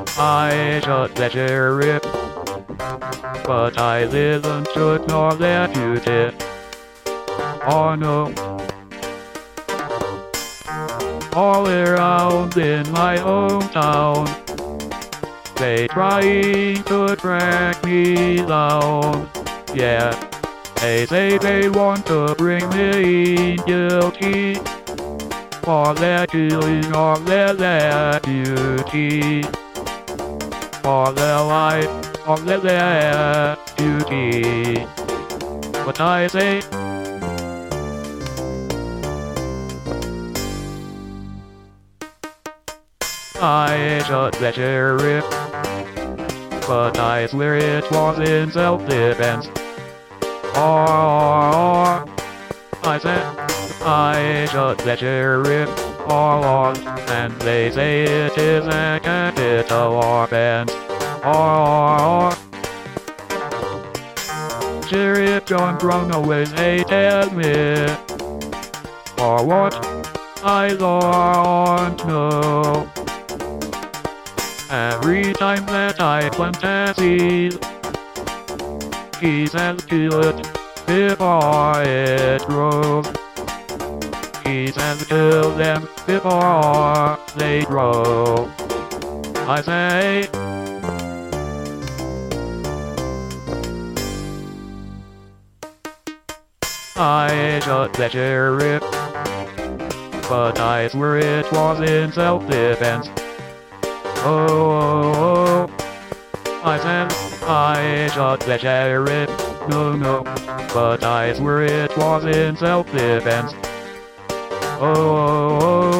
I should let you rip, but I didn't should nor let you did. Oh no. All around in my hometown, they trying to drag me down. Yeah, they say they want to bring me in guilty for their killing of their deputy, for the life of their deputy. But I say, I should let you rip, but I swear it was in self-defense. Or, I said, I should let you rip, or, and they say it is a capital offense. Or, Sheriff John Brown always hated me. For what? I don't know. Every time that I plant a seed, he says kill it before it grows. He says kill them before they grow. I say, I should let you rip, but I swear it was in self-defense. Oh, I said, I should let you rip, no, but I swear it was in self-defense. Oh,